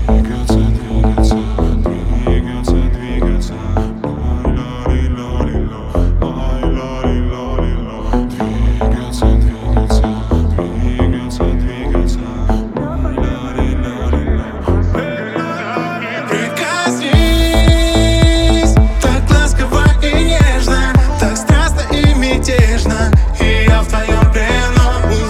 Двигаться, двигаться, двигаться, двигаться. Ай-ла-ри-ла-ри-ла, ай-ла-ри-ла-ри-ла. Двигаться, двигаться, двигаться, двигаться. Ай-ла-ри-ла-ри-ла. Прикоснись так ласково и нежно, так страстно и мятежно, и я в твоем плену.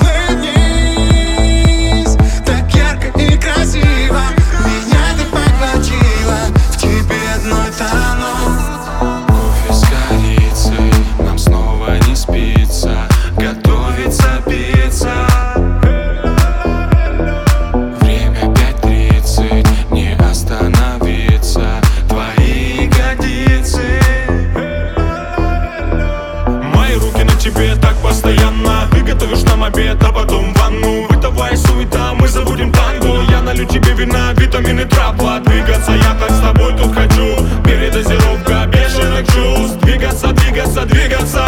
Улыбнись так ярко и красиво, меня ты поглотила, в тебе одной тону. Кофе с корицей, нам снова не спится, готовится пицца. Время 5:30, не остановиться, твои ягодицы. Мои руки на тебе так постоянно. Ты готовишь нам обед, а потом ванну. Бытовая суета, мы забудем танго. Я налью тебе вина, витамины, трапла. Двигаться я так с тобой тут хочу. Передозировка бешеных чувств. Двигаться, двигаться, двигаться.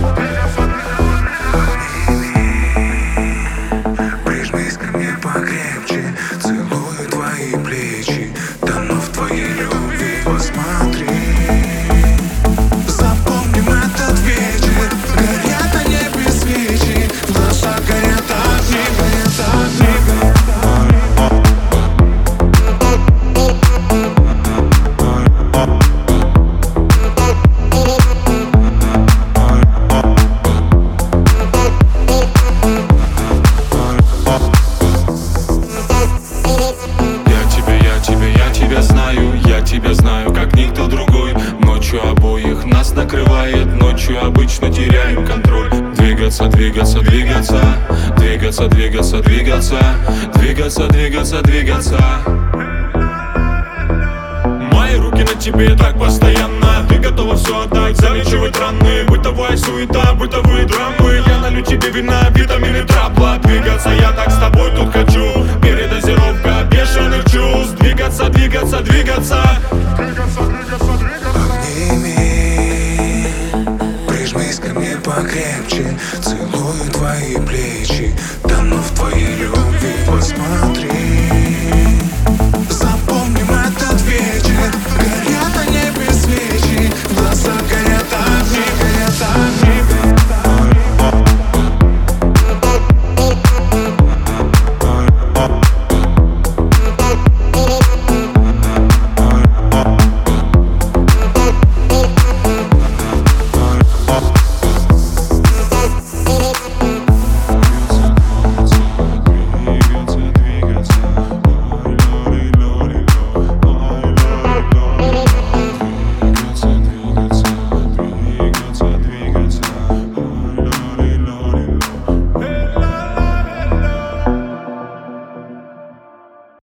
Прижмись ко мне покрепче, целую твои плечи, тону в твоей любви. Посмотри, запомним этот вечер, горят на небе свечи, в глазах горят огни, горят огни. Я тебя знаю, как никто другой. Ночью обоих нас накрывает, ночью обычно теряем контроль. Двигаться, двигаться, двигаться, двигаться, двигаться, двигаться, двигаться, двигаться, двигаться. Мои руки на тебе так постоянно. Ты готова все отдать, залечивать раны. Бытовая суета, бытовые драмы. Я налью тебе вина, витамины, трапла. Двигаться я так с тобой